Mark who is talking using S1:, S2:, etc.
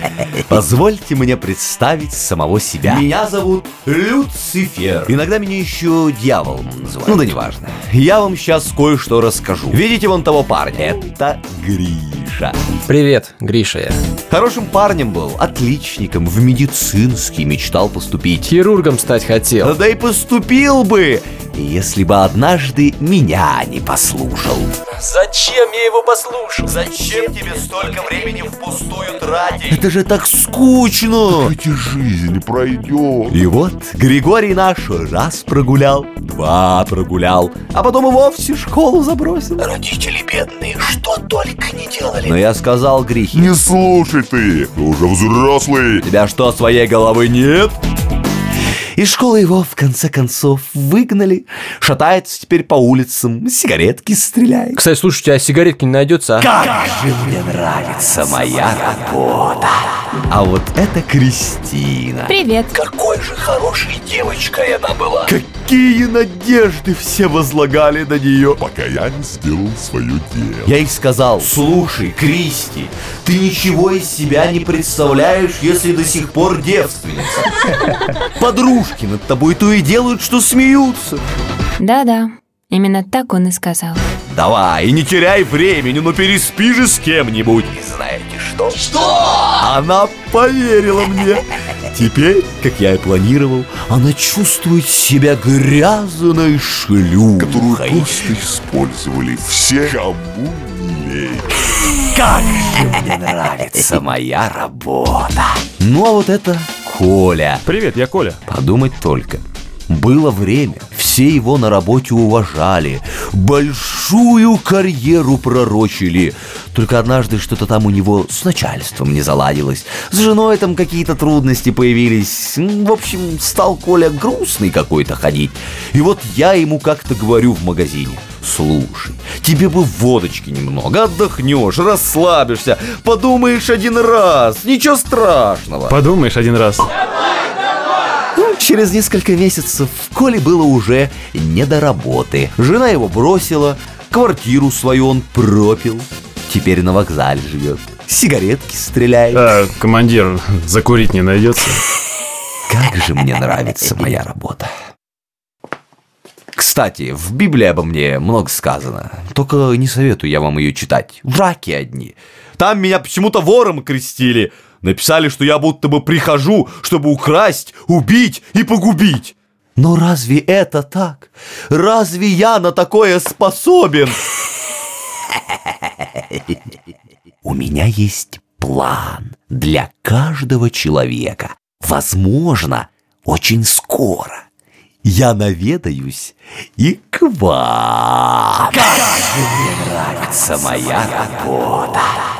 S1: Позвольте мне представить самого себя. Меня зовут Люцифер. Иногда меня еще дьяволом называют. Ну да неважно. Я вам сейчас кое-что расскажу. Видите вон того парня? Это Гриша.
S2: Привет, Гриша я.
S1: Хорошим парнем был, отличником, в медицинский мечтал поступить.
S2: Хирургом стать хотел.
S1: Да и поступил бы, если бы однажды меня не послушал.
S2: Зачем я его послушал?
S1: Зачем тебе столько времени впустую тратить? Это же так скучно.
S3: Ведь и жизнь не пройдет.
S1: И вот Григорий наш раз прогулял, два прогулял, а потом и вовсе школу забросил.
S4: Родители бедные, что только не делали.
S1: Но я сказал Грихе:
S3: Не слушай ты, ты уже взрослый.
S1: у тебя что, своей головы нет? Из школы его, в конце концов, выгнали. Шатается теперь по улицам, сигаретки стреляет.
S2: Кстати, слушай, у тебя сигаретки не найдется, а?
S1: Как же мне нравится моя работа. А вот это Кристина.
S5: Привет.
S4: Какой же хорошей девочкой она была.
S1: Какие надежды все возлагали на нее.
S3: Пока я не сделал свое дело.
S1: Я ей сказал: слушай, Кристи, ты ничего из себя не представляешь, если до сих пор девственница. Подружки над тобой то и делают, что смеются.
S5: Да-да, именно так он и сказал.
S1: Давай, не теряй времени, но переспи же с кем-нибудь.
S4: И знаете что?
S1: Она поверила мне. Теперь, как я и планировал, она чувствует себя грязной шлюхой.
S3: Которую просто использовали все, кому не лень.
S1: Как же мне нравится моя работа. Ну а вот это Коля.
S2: Привет, я Коля.
S1: Подумать только. Было время, все его на работе уважали, большую карьеру пророчили. Только однажды что-то там у него с начальством не заладилось. С женой там какие-то трудности появились. В общем, стал Коля грустный какой-то ходить. И вот я ему как-то говорю в магазине: слушай, тебе бы водочки немного, отдохнешь, расслабишься, подумаешь один раз, ничего страшного.
S2: Подумаешь один раз.
S1: Через несколько месяцев Коле было уже не до работы. Жена его бросила, квартиру свою он пропил. Теперь на вокзале живет, сигаретки стреляет.
S2: Командир, закурить не найдется?
S1: Как же мне нравится моя работа. Кстати, в Библии обо мне много сказано. Только не советую я вам ее читать. Враки одни. Там меня почему-то вором крестили. Написали, что я будто бы прихожу, чтобы украсть, убить и погубить. Но разве это так? Разве я на такое способен? У меня есть план для каждого человека. Возможно, очень скоро я наведаюсь и к вам. Как же мне нравится моя работа.